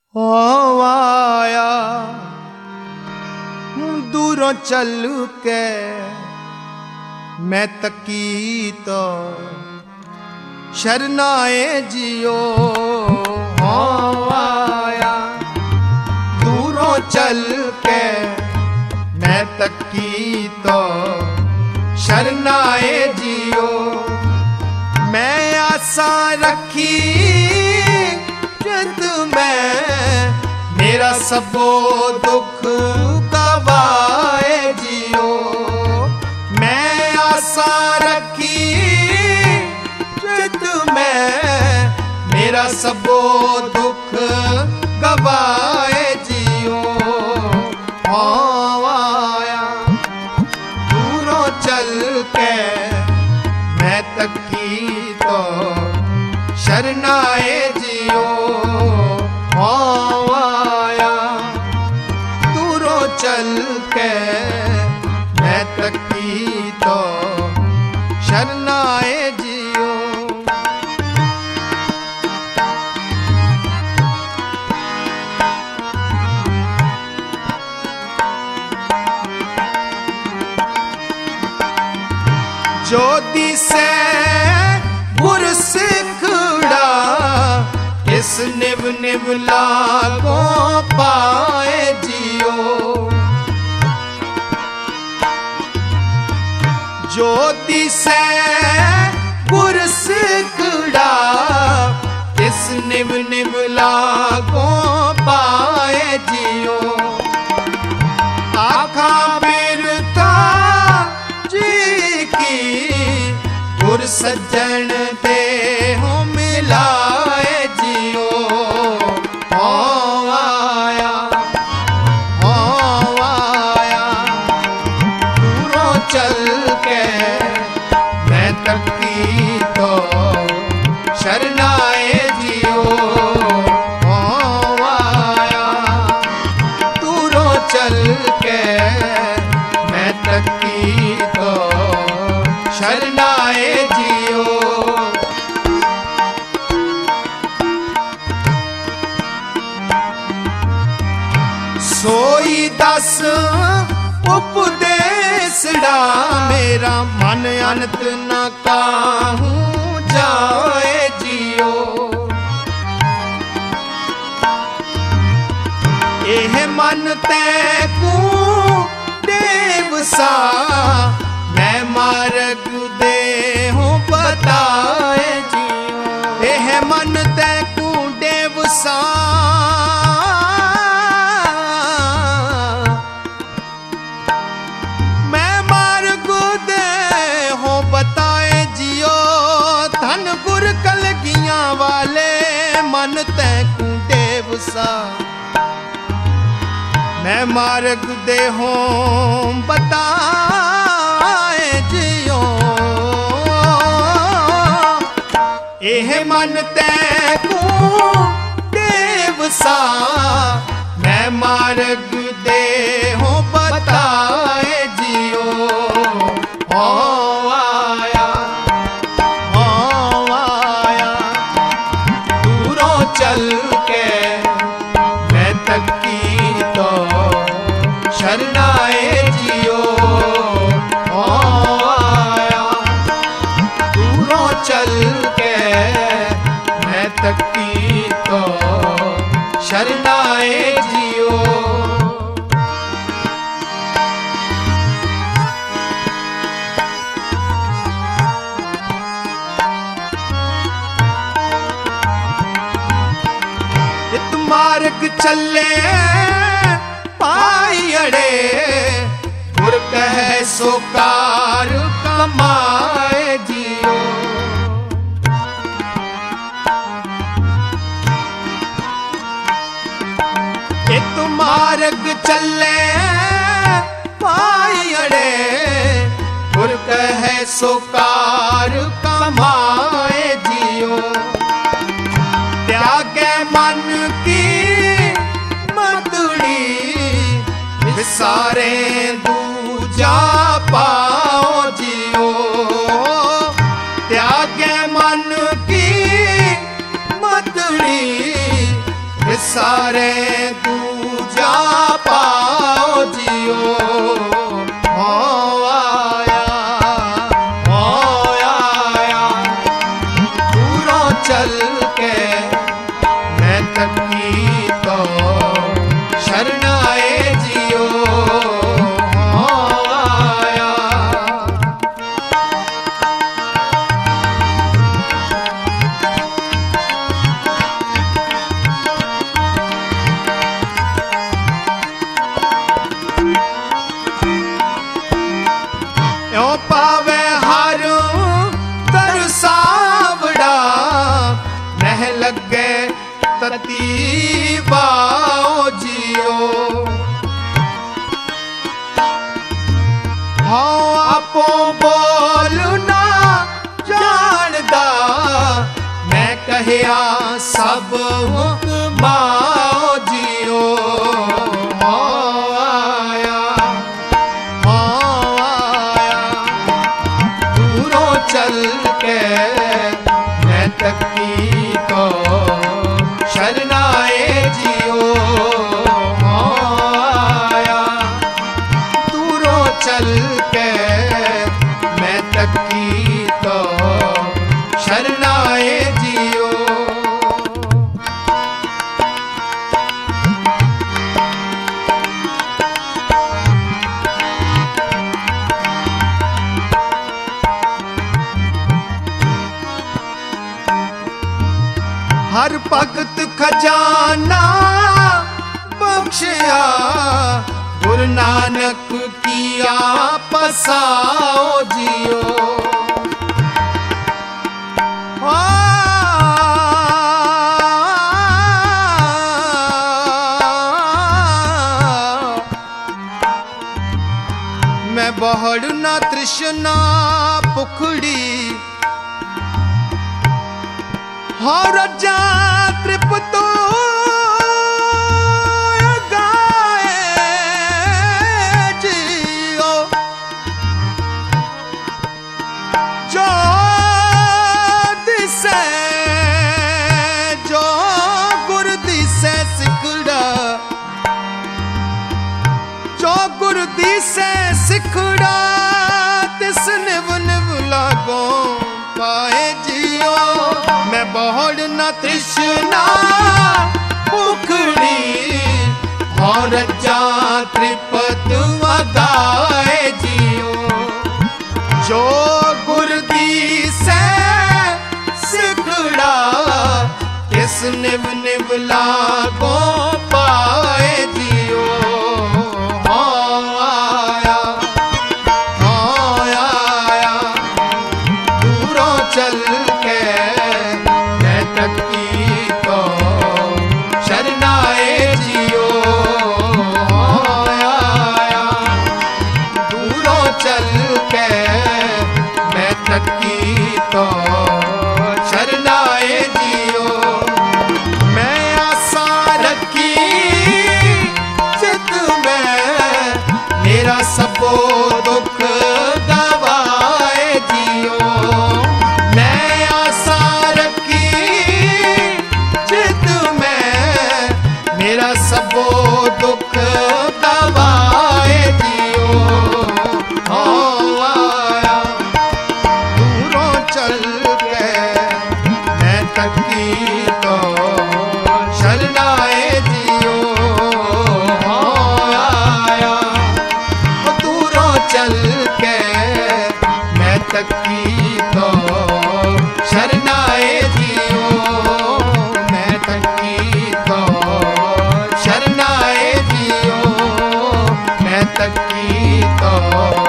हो आया दूरों चल के मैं तकी तो शरनाए जियो। हो आया दूरों चल के मैं तकी तो शरनाए जियो। मैं आशा रखी जिद में मेरा सबो दुख गवाए जियो। मैं आशा रखी जिद में मेरा सबो दुख गवाए जियो। हो आया दूरों चल के मैं तकी तो शरनाए जियो। हो आया दूरों चल के मैं तकी तो शरनाए जियो। जो दिसे गुर सिखड़ा इस निव निव लागो पाए जियो। जो दिसे गुर सिखड़ा इस निव निव लागो पाए जियो। आखा बिरता जी की गुर सज्जन दे हो मिलाए जियो। हो आया दूरों चल के मैं तकी तो शरनाए जियो। हो आया दूरों चल के मैं तकी तो शरनाए जियो। सोई दस उपदेसड़ा मेरा मन अनत न काहूं जाए जियो। एह मन तैकू देव सा मैं मार्ग दे हूँ बताए जियो। एह मन तैकू देव सा मैं मार्ग दे हूँ बताए जियो। धन गुर कलगियां वाले मन तैकू देव सा मैं मार्ग दे हूँ बताए जियो। एह मन तैकू देव सा मैं मार्ग दे हूँ बताए जियो। हो आया दूरों चल के मैं तकी तो शरनाए जियो। हो आया दूरों चल के मैं तकी तो शरनाए जियो। इत मार्ग चले पाई अड़े गुर कहे सो कार कमाए जियो। इत मार्ग चले पाई अड़े गुर कहे सो कार कमाए जियो। त्यागे मन की सारे दूजा पाओ जियो। त्यागे मन की मतड़ी सारे दूजा पाओ जियो। हो आया दूरों चल के मैं तकी तो शरण आए जियो। हो आया यो पावे हर तरसावड़ा नह लगे तती बाओ जियो। हाँ आपो बोलना जानदा मैं कहिया सब हुक्माओ जियो। चल के मैं तकी तो शरण आए जियो। आया दूरों चल के मैं तकी तो शरण आए जियो। हर भगत खजाना बख्शिया गुरु नानक किया पसाओ जियो। मैं बहुड़ ना तृष्णा पुखड़ी हो रजा त्रिपतो गाए जियो। जो दिसे जो गुरु दिसे सिखड़ा जो गुरु दिसे सिखड़ा तिस निव निव लागो पाए जियो। मैं बहुड़ न तृष्णा पुखड़ी और जा त्रिपत वगाए जियो। जो गुरु दी से सिखड़ा किस निव निव लागो पाए जियो। आया दूरों चल के तकी तो शरण आए जियो। आया दूरों चल के मैं तकी तो शरण आए जियो। मैं आशा रखी चित में मेरा सबो दुख गवाए जियो। मैं आशा मेरा सबो दुख दबाए जियो। आया दूरों चल के मैं तकी तो शरण आए जियो। आया दूरों चल के मैं तकी तो शरण आए जियो। मैं तकी तो शरण आए जियो। मैं तकी तो